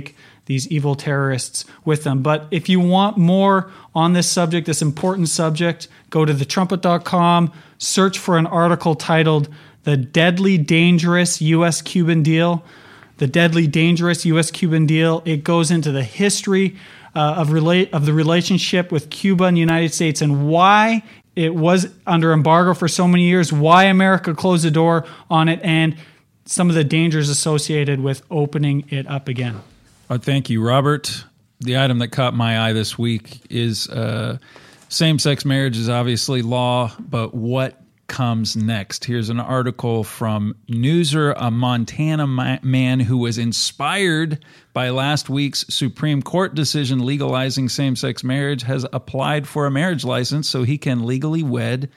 C: these evil terrorists with them. But if you want more on this subject, this important subject, go to the trumpet dot com, search for an article titled The Deadly Dangerous U S Cuban Deal. The Deadly Dangerous U S Cuban Deal. It goes into the history uh, of, rela- of the relationship with Cuba and the United States and why it was under embargo for so many years, why America closed the door on it, and some of the dangers associated with opening it up again.
B: Oh, thank you, Robert. The item that caught my eye this week is uh, same-sex marriage is obviously law, but what comes next? Here's an article from Newser, a Montana ma- man who was inspired by last week's Supreme Court decision legalizing same-sex marriage has applied for a marriage license so he can legally wed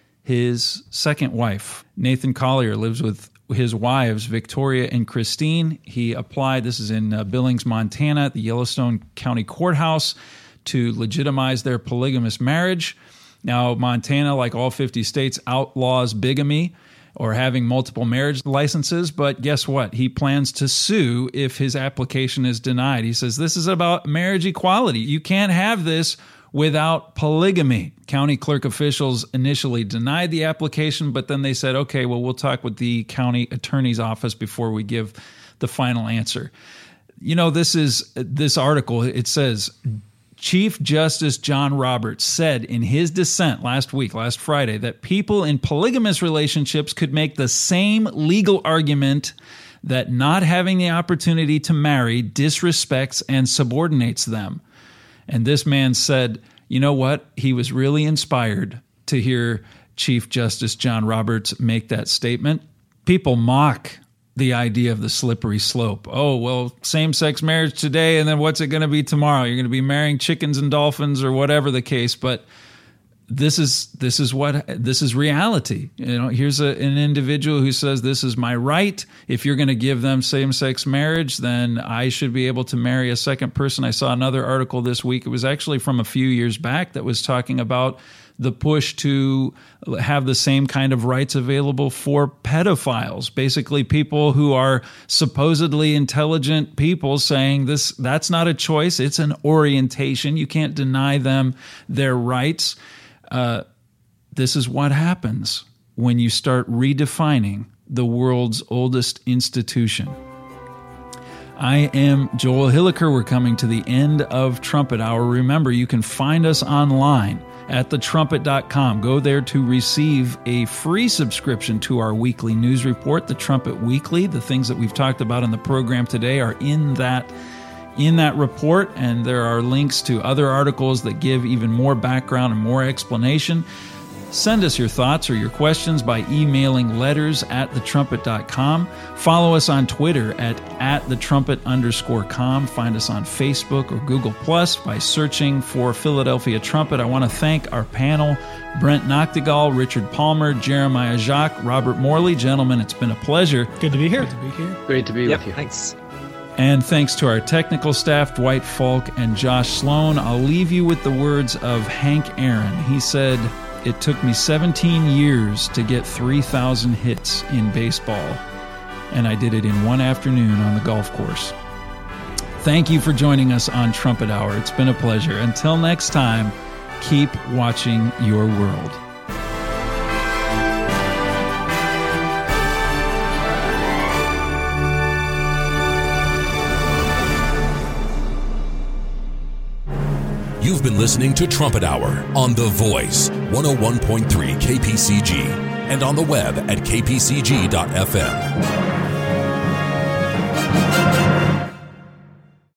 B: his second wife. Nathan Collier lives with his wives, Victoria and Christine. He applied, this is in uh, Billings, Montana, at the Yellowstone County Courthouse to legitimize their polygamous marriage. Now, Montana, like all fifty states, outlaws bigamy or having multiple marriage licenses, but guess what? He plans to sue if his application is denied. He says this is about marriage equality. You can't have this without polygamy. County clerk officials initially denied the application, but then they said, okay, well, we'll talk with the county attorney's office before we give the final answer. You know, this is this article, it says, Chief Justice John Roberts said in his dissent last week, last Friday, that people in polygamous relationships could make the same legal argument that not having the opportunity to marry disrespects and subordinates them. And this man said, you know what? He was really inspired to hear Chief Justice John Roberts make that statement. People mock the idea of the slippery slope. Oh, well, same-sex marriage today, and then what's it going to be tomorrow? You're going to be marrying chickens and dolphins or whatever the case. But this is this is what this is reality. You know, here's a, an individual who says this is my right. If you're going to give them same-sex marriage, then I should be able to marry a second person. I saw another article this week. It was actually from a few years back that was talking about the push to have the same kind of rights available for pedophiles, basically people who are supposedly intelligent people saying this, that's not a choice, it's an orientation. You can't deny them their rights. Uh, this is what happens when you start redefining the world's oldest institution. I am Joel Hilliker. We're coming to the end of Trumpet Hour. Remember, you can find us online at the trumpet dot com. Go there to receive a free subscription to our weekly news report, The Trumpet Weekly. The things that we've talked about in the program today are in that in that report, and there are links to other articles that give even more background and more explanation. Send us your thoughts or your questions by emailing letters at the trumpet dot com. Follow us on Twitter at, at the trumpet underscore com. Find us on Facebook or Google Plus by searching for Philadelphia Trumpet. I want to thank our panel, Brent Noctegal, Richard Palmer, Jeremiah Jacques, Robert Morley. Gentlemen, it's been a pleasure.
C: Good to be here.
D: Good to be here.
E: Great to be
I: Yep,
E: with you.
I: thanks.
B: And thanks to our technical staff, Dwight Falk and Josh Sloan. I'll leave you with the words of Hank Aaron. He said, "It took me seventeen years to get three thousand hits in baseball, and I did it in one afternoon on the golf course." Thank you for joining us on Trumpet Hour. It's been a pleasure. Until next time, keep watching your world.
A: You've been listening to Trumpet Hour on The Voice, one oh one point three K P C G, and on the web at k p c g dot f m.